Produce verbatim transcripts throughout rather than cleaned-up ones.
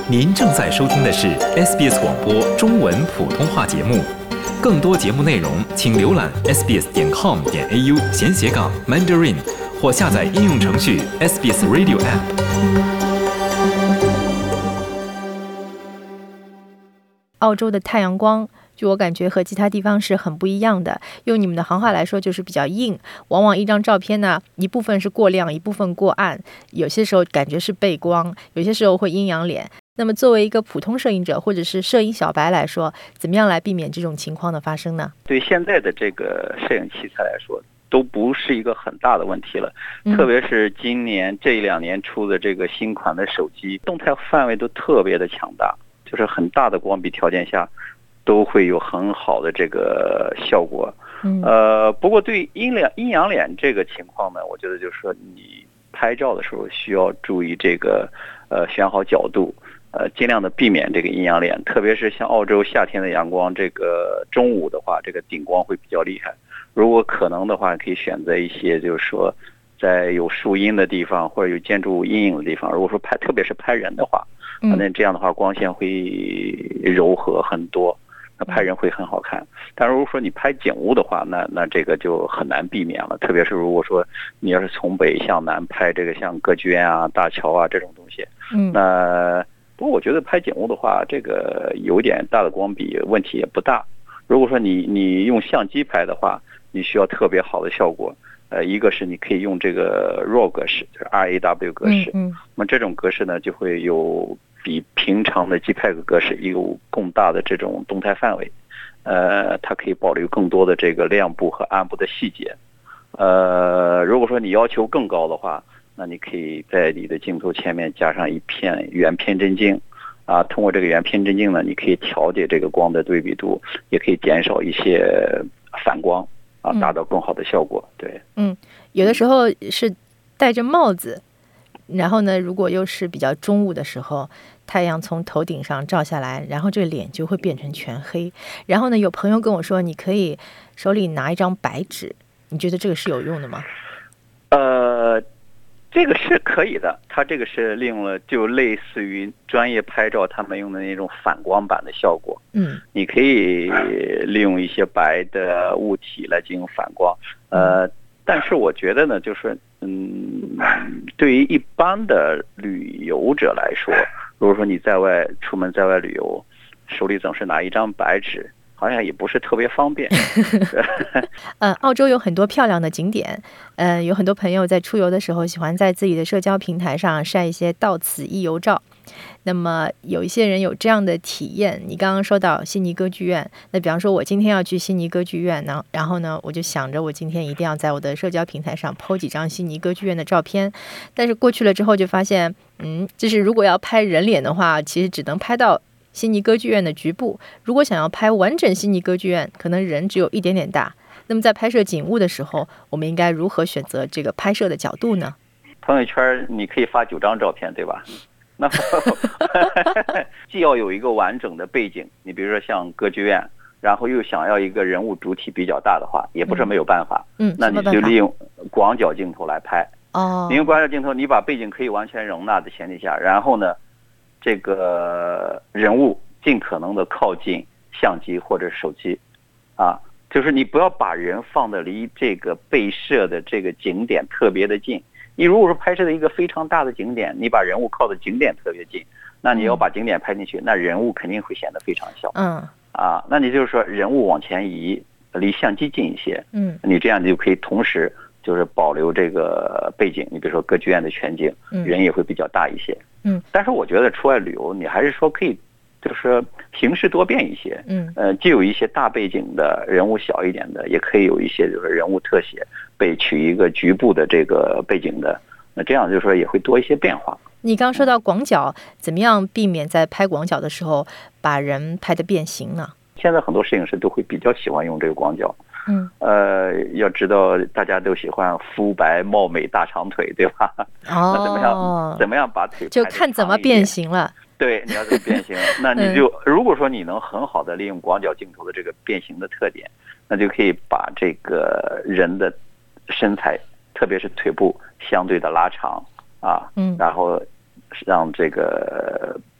您正在收听的是 S B S 广播中文普通话节目，更多节目内容请浏览 s b s 点 com 点 a u 闲斜杠 Mandarin 或下载应用程序 S B S Radio App。 澳洲的太阳光，据我感觉和其他地方是很不一样的。用你们的行话来说，就是比较硬。往往一张照片呢，一部分是过亮，一部分过暗，有些时候感觉是背光，有些时候会阴阳脸。那么作为一个普通摄影者或者是摄影小白来说，怎么样来避免这种情况的发生呢？ 对现在的这个摄影器材来说，都不是一个很大的问题了。特别是今年这一两年出的这个新款的手机，动态范围都特别的强大，就是很大的光比条件下都会有很好的这个效果。 嗯、 呃，不过对阴脸阴阳脸这个情况呢，我觉得就是说你拍照的时候需要注意这个呃选好角度，呃尽量的避免这个阴阳脸，特别是像澳洲夏天的阳光，这个中午的话，这个顶光会比较厉害。如果可能的话，可以选择一些就是说在有树荫的地方或者有建筑阴影的地方。如果说拍特别是拍人的话，那这样的话光线会柔和很多，那拍人会很好看。但如果说你拍景物的话，那那这个就很难避免了。特别是如果说你要是从北向南拍这个像歌剧院啊、大桥啊这种东西， 嗯， 那不过我觉得拍景物的话，这个有点大的光比问题也不大。如果说你你用相机拍的话，你需要特别好的效果。呃，一个是你可以用这个 RAW 格式，就是 R A W 格式。 嗯， 那么这种格式呢，就会有比平常的 JPEG 格式有更大的这种动态范围。呃，它可以保留更多的这个亮部和暗部的细节。呃，如果说你要求更高的话，那你可以在你的镜头前面加上一片原偏振镜。啊，通过这个原偏振镜呢，你可以调节这个光的对比度，也可以减少一些反光。啊，达到更好的效果。对， 嗯，有的时候是戴着帽子，然后呢，如果又是比较中午的时候，太阳从头顶上照下来，然后这脸就会变成全黑。然后呢，有朋友跟我说，你可以手里拿一张白纸，你觉得这个是有用的吗？ 呃，这个是可以的，它这个是利用了就类似于专业拍照他们用的那种反光板的效果。 嗯， 你可以利用一些白的物体来进行反光。呃，但是我觉得呢，就是嗯，对于一般的旅游者来说，如果说你在外出门在外旅游，手里总是拿一张白纸，好像也不是特别方便。 呃，澳洲有很多漂亮的景点，呃，有很多朋友在出游的时候喜欢在自己的社交平台上晒一些到此一游照。那么有一些人有这样的体验，你刚刚说到悉尼歌剧院，那比方说我今天要去悉尼歌剧院呢，然后呢我就想着我今天一定要在我的社交平台上 po 几张悉尼歌剧院的照片，但是过去了之后就发现，嗯，就是如果要拍人脸的话，其实只能拍到悉尼歌剧院的局部，如果想要拍完整悉尼歌剧院，可能人只有一点点大。那么在拍摄景物的时候，我们应该如何选择这个拍摄的角度呢？ 朋友圈你可以发九张照片，对吧？那既要有一个完整的背景，你比如说像歌剧院，然后又想要一个人物主体比较大的话，也不是没有办法。 嗯， 那你就利用广角镜头来拍。 哦， 你用广角镜头，你把背景可以完全容纳的前提下，然后呢，这个人物尽可能的靠近相机或者手机，啊，就是你不要把人放的离这个被摄的这个景点特别的近。你如果说拍摄的一个非常大的景点，你把人物靠的景点特别近，那你要把景点拍进去，那人物肯定会显得非常小。 嗯， 啊，那你就是说人物往前移，离相机近一些。 嗯， 你这样就可以同时就是保留这个背景，你比如说歌剧院的全景，人也会比较大一些。 嗯， 但是我觉得出外旅游，你还是说可以，就是形式多变一些。 嗯， 呃，既有一些大背景的人物小一点的，也可以有一些就是人物特写被取一个局部的这个背景的，那这样就是说也会多一些变化。 你刚说到广角，怎么样避免在拍广角的时候把人拍得变形呢？ 现在很多摄影师都会比较喜欢用这个广角。 嗯， 呃，要知道大家都喜欢肤白貌美大长腿，对吧？ 哦， 那怎么样怎么样把腿就看怎么变形了。 对，你要怎么变形？那你就、嗯、如果说你能很好的利用广角镜头的这个变形的特点，那就可以把这个人的身材，特别是腿部相对的拉长啊， 嗯， 然后让这个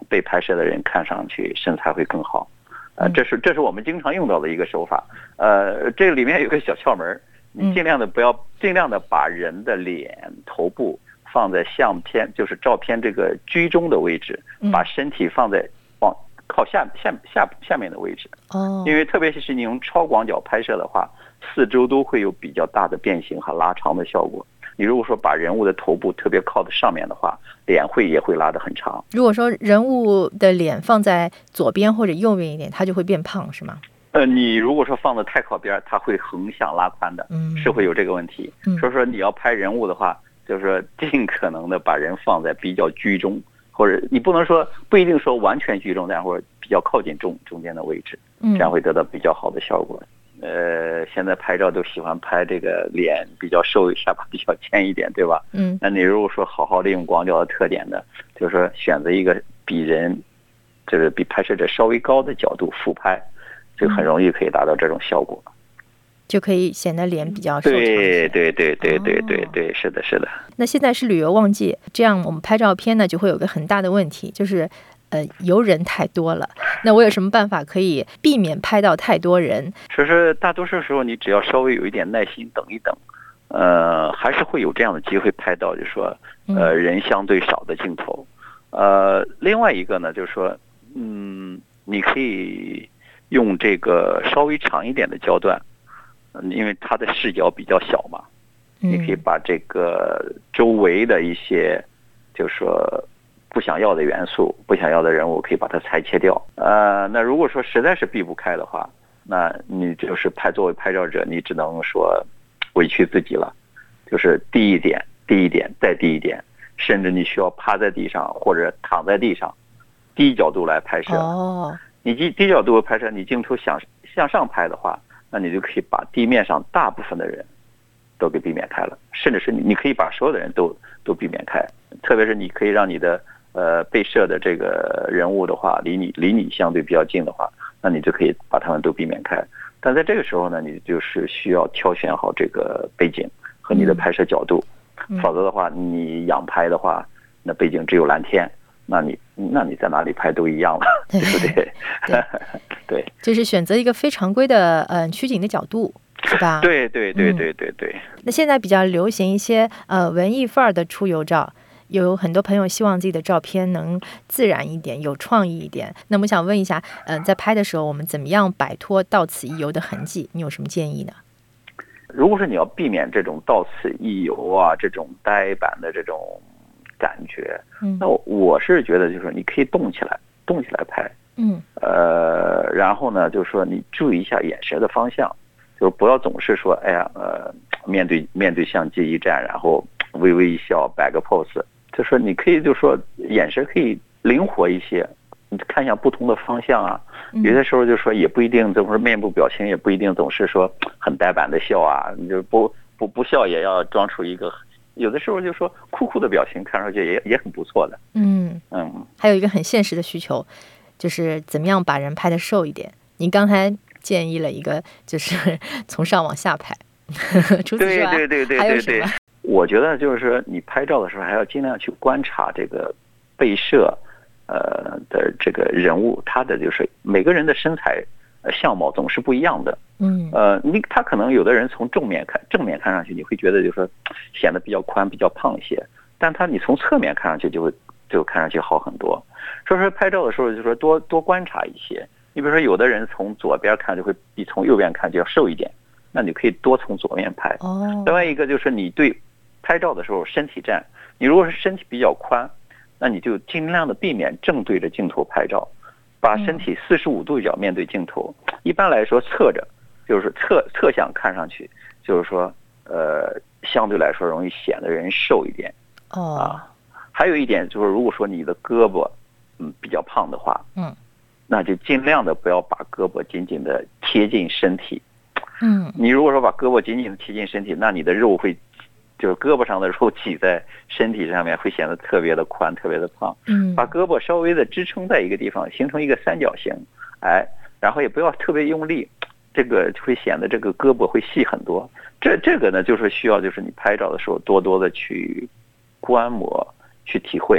被拍摄的人看上去身材会更好。呃，这是这是我们经常用到的一个手法。呃，这里面有个小窍门，你尽量的不要尽量的把人的脸、头部放在相片，就是照片这个居中的位置，把身体放在往靠下下下下面的位置。 哦， 因为特别是你用超广角拍摄的话，四周都会有比较大的变形和拉长的效果。你如果说把人物的头部特别靠在上面的话，脸会也会拉得很长。 如果说人物的脸放在左边或者右边一点，它就会变胖，是吗？ 呃，你如果说放得太靠边，它会横向拉宽的，嗯，是会有这个问题。嗯，所以说你要拍人物的话，就是说尽可能的把人放在比较居中，或者你不能说不一定说完全居中，但或者比较靠近中中间的位置，这样会得到比较好的效果。呃，现在拍照都喜欢拍这个脸比较瘦，下巴比较尖一点，对吧？嗯，那你如果说好好利用广角的特点的，就是说选择一个比人，就是比拍摄者稍微高的角度俯拍，就很容易可以达到这种效果， 就可以显得脸比较瘦长。 对对对对对对对，是的，是的。 那现在是旅游旺季，这样我们拍照片呢，就会有个很大的问题，就是。呃，游人太多了，那我有什么办法可以避免拍到太多人？ 其实大多数时候，你只要稍微有一点耐心等一等，呃，还是会有这样的机会拍到，就是说，呃，人相对少的镜头。呃，另外一个呢，就是说，嗯，你可以用这个稍微长一点的焦段，因为它的视角比较小嘛，你可以把这个周围的一些，就是说。不想要的元素，不想要的人物，可以把它裁切掉。呃，那如果说实在是避不开的话，那你就是拍作为拍照者，你只能说委屈自己了，就是低一点，低一点，再低一点，甚至你需要趴在地上或者躺在地上，低角度来拍摄。哦，你低低角度拍摄，你镜头想向上拍的话，那你就可以把地面上大部分的人都给避免开了，甚至是你你可以把所有的人都都避免开，特别是你可以让你的。呃，被摄的这个人物的话，离你离你相对比较近的话，那你就可以把他们都避免开。但在这个时候呢，你就是需要挑选好这个背景和你的拍摄角度，嗯、否则的话，你仰拍的话，那背景只有蓝天，那你那你在哪里拍都一样了，对不对？对，对， 就是选择一个非常规的呃取景的角度。是吧？ 对对对对对对、嗯。 那现在比较流行一些呃文艺范儿的出游照。有很多朋友希望自己的照片能自然一点，有创意一点。那么想问一下，嗯、呃，在拍的时候，我们怎么样摆脱到此一游的痕迹？你有什么建议呢？ 如果是你要避免这种到此一游啊，这种呆板的这种感觉，嗯，那我是觉得就是你可以动起来，动起来拍，嗯，呃，然后呢，就是说你注意一下眼神的方向，就是不要总是说，哎呀，呃，面对面对相机一站，然后微微一笑，摆个 pose。就说你可以就说眼神可以灵活一些，你看向不同的方向啊。有些时候就说也不一定总是面部表情，也不一定总是说很呆板的笑啊，你就不不不笑也要装出一个。有的时候就说酷酷的表情，看上去也也很不错的。嗯嗯。还有一个很现实的需求，就是怎么样把人拍得瘦一点。您刚才建议了一个，就是从上往下拍。除此之外， 对对对对对对。我觉得就是说，你拍照的时候还要尽量去观察这个被摄，呃的这个人物，他的就是每个人的身材相貌总是不一样的。嗯，呃，你他可能有的人从正面看，正面看上去你会觉得就是说显得比较宽、比较胖一些，但他你从侧面看上去就会就看上去好很多。所以说拍照的时候就说多多观察一些。你比如说有的人从左边看就会比从右边看就要瘦一点，那你可以多从左面拍。哦，另外一个就是你对。拍照的时候身体站，你如果是身体比较宽，那你就尽量的避免正对着镜头拍照，把身体四十五度角面对镜头。一般来说侧着，就是侧侧向看上去，就是说呃相对来说容易显得人瘦一点。哦，啊，还有一点就是，如果说你的胳膊嗯比较胖的话，嗯，那就尽量的不要把胳膊紧紧的贴近身体。嗯，你如果说把胳膊紧紧的贴近身体，那你的肉会。就是胳膊上的肉挤在身体上面，会显得特别的宽，特别的胖。嗯，把胳膊稍微的支撑在一个地方，形成一个三角形，哎，然后也不要特别用力，这个会显得这个胳膊会细很多。这这个呢，就是需要就是你拍照的时候多多的去观摩，去体会。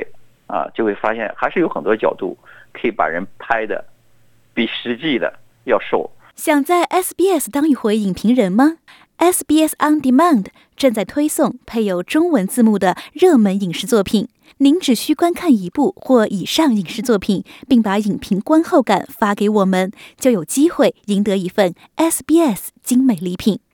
啊，就会发现还是有很多角度可以把人拍的比实际的要瘦。 想在 S B S 当一回影评人吗？ S B S On Demand 正在推送配有中文字幕的热门影视作品，您只需观看一部或以上影视作品，并把影评观后感发给我们，就有机会赢得一份 S B S 精美礼品。